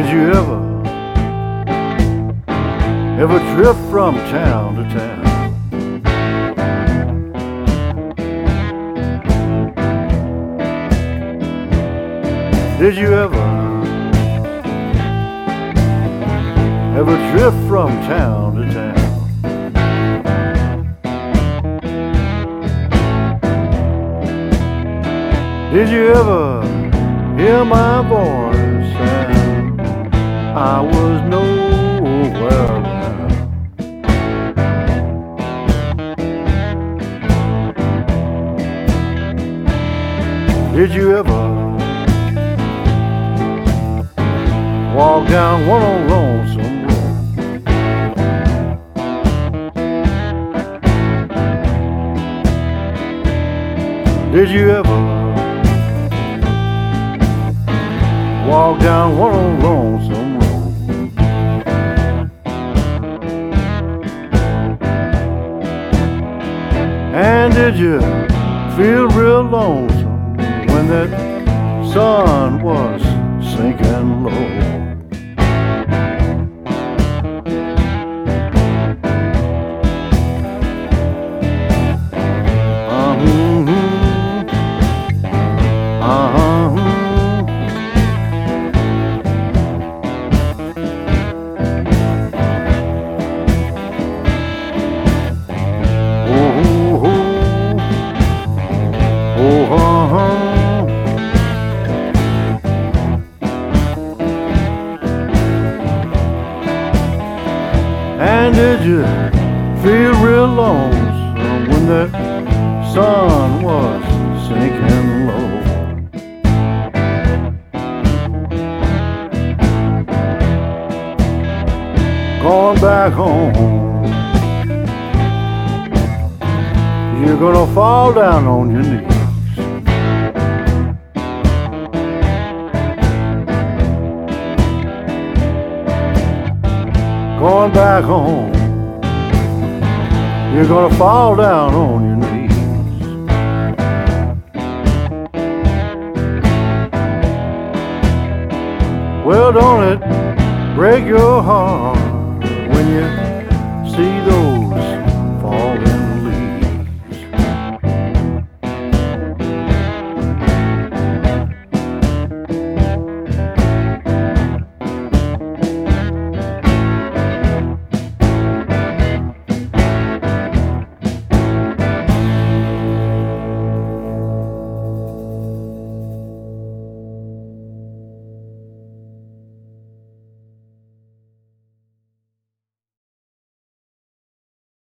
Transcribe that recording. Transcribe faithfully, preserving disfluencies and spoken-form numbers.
Did you ever, ever trip from town to town? Did you ever, ever trip from town to town? Did you ever hear my voice and I was nowhere around? Did you ever walk down one old lonesome road? Did you ever walk down one old lonesome road? And did you feel real lonesome when that sun was sinking low? And did you feel real lonesome when that sun was sinking low? Going back home, you're gonna fall down on your knees. Going back home, you're gonna fall down on your knees. Well, don't it break your heart